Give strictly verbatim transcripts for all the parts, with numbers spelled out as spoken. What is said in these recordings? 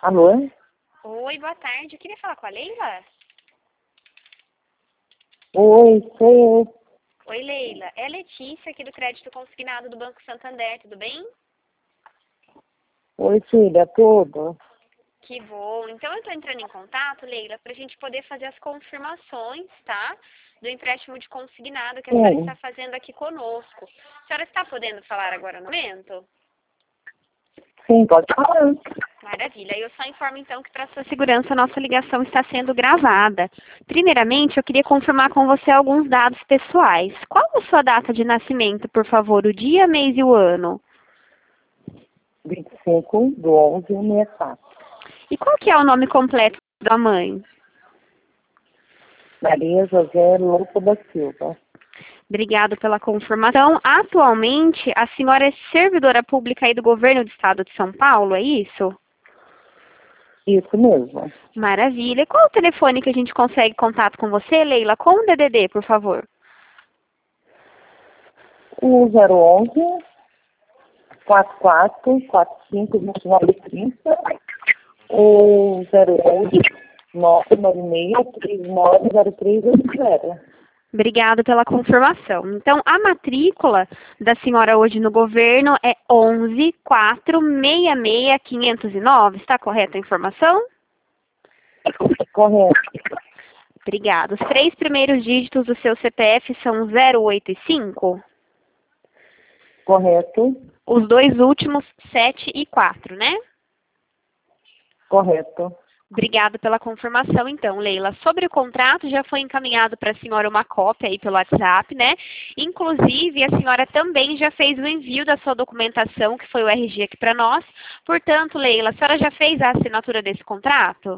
Alô? Oi, boa tarde. Eu queria falar com a Leila. Oi, sou eu. Oi, Leila. É Letícia aqui do Crédito Consignado do Banco Santander, tudo bem? Oi, filha, tudo? Que bom. Então eu estou entrando em contato, Leila, para a gente poder fazer as confirmações, tá? Do empréstimo de consignado que a senhora Sim, está fazendo aqui conosco. A senhora está podendo falar agora no momento? sim, pode falar. Maravilha. Eu só informo então que para sua segurança a nossa ligação está sendo gravada. Primeiramente, eu queria confirmar com você alguns dados pessoais. Qual a sua data de nascimento, por favor? O dia, mês e o ano? vinte e cinco do onze sessenta e quatro. E qual que é o nome completo da mãe? Maria José Louco da Silva. Obrigado pela confirmação. Atualmente, a senhora é servidora pública aí do governo do estado de São Paulo, é isso? Isso mesmo. Maravilha. E qual o telefone que a gente consegue contato com você, Leila? Com o D D D, por favor. O zero onze, quarenta e quatro, quarenta e cinco, vinte e nove, trinta. O zero onze, nove nove seis, três nove zero três oito zero. Obrigada pela confirmação. Então, a matrícula da senhora hoje no governo é onze quatro seis seis quinhentos e nove. Está correta a informação? Correto. Obrigada. Os três primeiros dígitos do seu C P F são zero oito e cinco? Correto. Os dois últimos, sete e quatro, né? Correto. Obrigada pela confirmação, então, Leila. Sobre o contrato, já foi encaminhado para a senhora uma cópia aí pelo WhatsApp, né? Inclusive, a senhora também já fez o envio da sua documentação, que foi o R G aqui para nós. Portanto, Leila, a senhora já fez a assinatura desse contrato?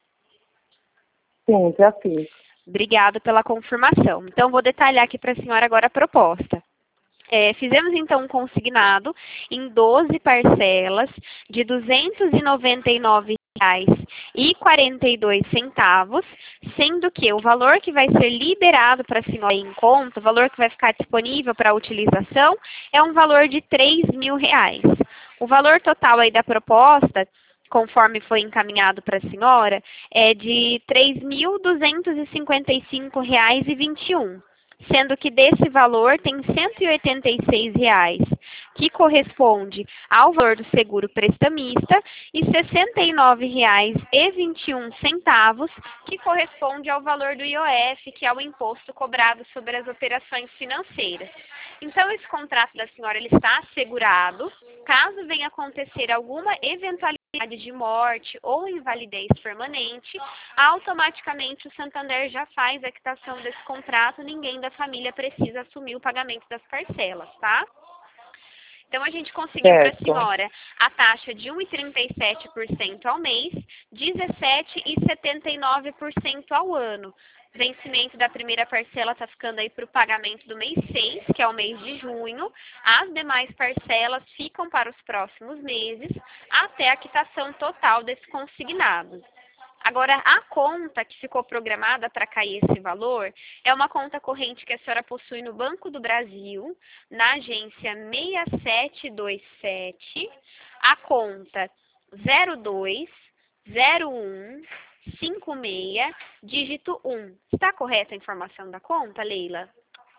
Sim, já fiz. Obrigada pela confirmação. Então, vou detalhar aqui para a senhora agora a proposta. É, fizemos então um consignado em doze parcelas de duzentos e noventa e nove reais e quarenta e dois centavos, sendo que o valor que vai ser liberado para a senhora em conta, o valor que vai ficar disponível para a utilização, é um valor de três mil reais. O valor total aí da proposta, conforme foi encaminhado para a senhora, é de três mil duzentos e cinquenta e cinco reais e vinte e um. Sendo que desse valor tem cento e oitenta e seis reais, que corresponde ao valor do seguro prestamista, e sessenta e nove reais e vinte e um centavos, que corresponde ao valor do I O F, que é o imposto cobrado sobre as operações financeiras. Então, esse contrato da senhora ele está assegurado. Caso venha acontecer alguma eventualidade de morte ou invalidez permanente, automaticamente o Santander já faz a quitação desse contrato, ninguém da família precisa assumir o pagamento das parcelas, tá? Então, a gente conseguiu para a senhora a taxa de um vírgula trinta e sete por cento ao mês, dezessete vírgula setenta e nove por cento ao ano. Vencimento da primeira parcela está ficando aí para o pagamento do mês seis, que é o mês de junho. As demais parcelas ficam para os próximos meses, até a quitação total desse consignado. Agora, a conta que ficou programada para cair esse valor é uma conta corrente que a senhora possui no Banco do Brasil, na agência seis sete dois sete, a conta zero dois zero um cinco seis, dígito um. Está correta a informação da conta, Leila?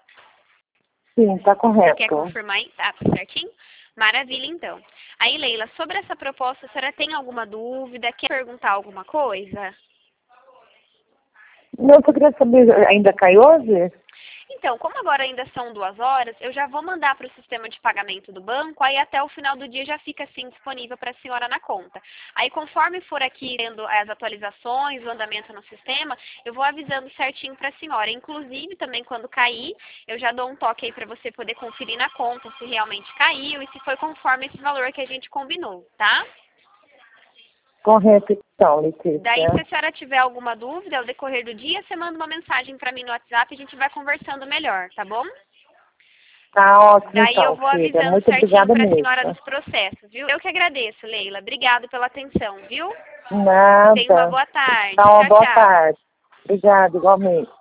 Sim, está correto. Quer confirmar aí? Tá, tá certinho? Maravilha, então. Aí, Leila, sobre essa proposta, a senhora tem alguma dúvida? Quer perguntar alguma coisa? Não, eu queria saber, ainda cai hoje? Então, como agora ainda são duas horas, eu já vou mandar para o sistema de pagamento do banco, aí até o final do dia já fica assim disponível para a senhora na conta. Aí conforme for aqui tendo as atualizações, o andamento no sistema, eu vou avisando certinho para a senhora. Inclusive, também quando cair, eu já dou um toque aí para você poder conferir na conta se realmente caiu e se foi conforme esse valor que a gente combinou, tá? Correto, então, Letícia. Daí, se a senhora tiver alguma dúvida ao decorrer do dia, você manda uma mensagem para mim no WhatsApp e a gente vai conversando melhor, tá bom? Tá ótimo, Daí então, eu vou filha. avisando Muito certinho obrigada para a mesmo. senhora dos processos, viu? Eu que agradeço, Leila. Obrigado pela atenção, viu? Nada. Tenha uma boa tarde. Tá, uma Tchau, boa tchau. tarde. Obrigada, igualmente.